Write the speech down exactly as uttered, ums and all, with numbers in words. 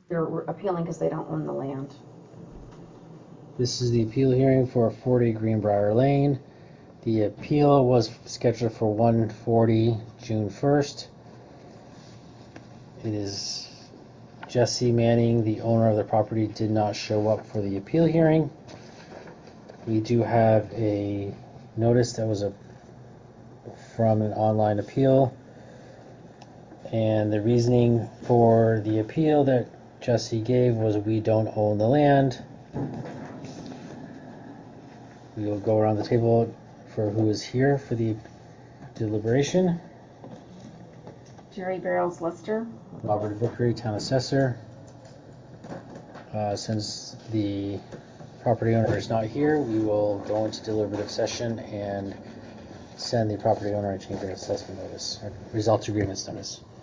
They're appealing because they don't own the land. This is the appeal hearing for forty Greenbrier Lane. The appeal was scheduled for one forty, June first. It is Jesse Manning, the owner of the property, did not show up for the appeal hearing. We do have a notice that was a, from an online appeal. And the reasoning for the appeal that Jesse gave was we don't own the land. We will go around the table for who is here for the deliberation. Jerry Barrels Lister. Robert Vickery, Town Assessor. Uh, since the property owner is not here, we will go into deliberative session and send the property owner a change of assessment notice, or results agreements notice.